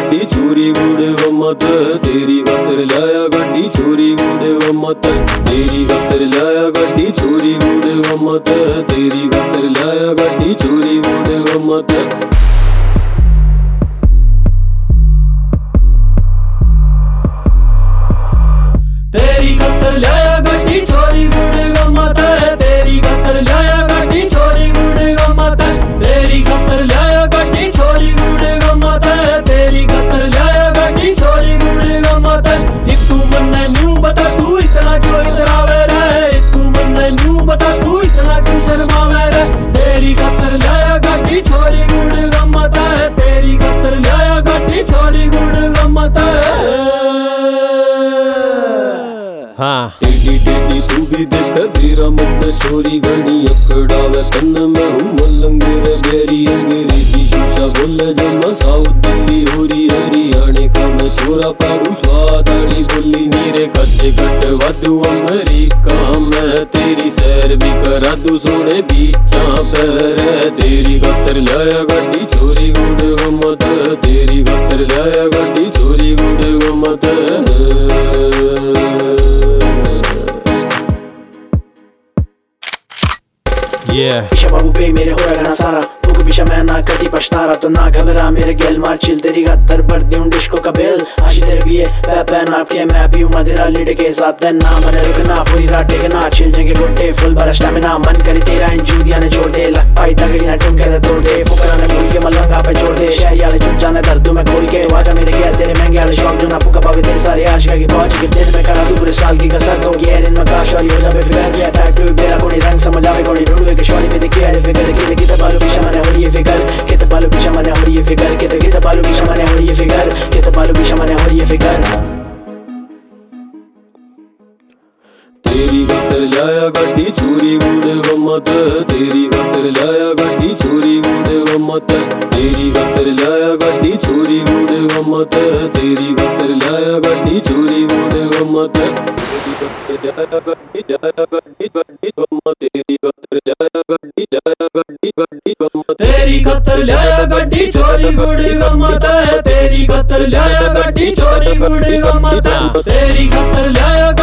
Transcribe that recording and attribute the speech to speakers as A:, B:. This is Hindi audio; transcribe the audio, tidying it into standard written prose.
A: गड्डी चोरी गुड़ गम्मत, तेरी खातर लाया गड्डी चोरी गुड़ गम्मत, तेरी खातर लाया गड्डी चोरी गुड़ गम्मत, तेरी खातर लाया गड्डी चोरी गुड़ गम्मत। तेरी खातर लाया गड्डी चोरी गुड़ गम्मत, तेरी खातर लाया गड्डी चोरी गुड़ गम्मत, तेरी खातर लाया गड्डी चोरी गुड़ गम्मत, तेरी खातर लाया गड्डी चोरी गुड़ गम्मत। एक तू मन न्यू बता तू इतना क्यों इतरावे रे, एक तू मन न्यू बता तू इतना क्यों शर्मावे रे। तेरी खातर लाया गड्डी चोरी गुड़ गम्मत, तेरी खातर लाया गड्डी चोरी गुड़ गम्मत।
B: हाँ
A: टेढ़ी टेढ़ी तू भी देख तेरा मन चोरी घनी अकड़ावे तन में हूँ मलंग रे बेरी। अंग्रेजी शीशा बोले जमा साउथ दिल्ली होरी हरियाणे का मैं छोरा पारू स्वादाली बोली नीरे कच्चे कट वादू अमेरिका में तेरी सैर भी करा दू सोने बीचा पैर। तेरी खातर लाया गड्डी चोरी गुड़ गम्मत, तेरी खातर लाया गड्डी चोरी गुड़ गम्मत।
C: पीछे बाबू पे मेरे हो रहा सारा तू पीछे मैं ना कभी पछतारा तो ना घबरा मेरे गेल मार चिल तेरी खातर भर दूं डिस्को का बेल आशी तेरे पिए पैन आपके मैं पीऊं मदिरा लीड के साथ ना मने रुकना पूरी रात टेकना चिल जगे गोटे फुल बड़ा स्टैमिना मन करे तेरा इन जूदिया ने छोड़ दे लग पाई तगड़ी ना ठुमके दे तोड़ दे फुकरा ने भूल के मलंगा पे छोड़ दे शहरी वाले चुप जाने दर्द में खोल के वाजा मेरे गेल तेरे महंगे वाले शौक जो ना फुका पावे तेरे सारे आशिका की पहुंच के दिन में करा तू पूरे साल की कसरत हो गया दिन में काश वाली हो जावे फिर गया टाइप टू तेरा कोई रंग समझ आवे कोई ढूंढ के शॉली पे देखिए अरे फिगर के बालू पीछे मने हो ये फिगर के बालू पीछे मने हो ये फिगर के बालू पीछे मने हो ये फिगर के बालू पीछे मने हो ये फिगर।
A: तेरी खातर लाया गड्डी चोरी गुड़ गम्मत, तेरी खातर लाया गड्डी चोरी गुड़ गम्मत, तेरी खातर लाया गड्डी चोरी गुड़ गम्मत, तेरी खातर लाया गड्डी चोरी गुड़ गम्मत। तेरी खातर लाया गड्डी गड्डी गम्मत, तेरी खातर लाया गड्डी गम्मत, तेरी खातर लाया गड्डी चोरी गुड़ गम्मत, तेरी खातर लाया गड्डी चोरी गुड़ गम्मत, तेरी खातर लाया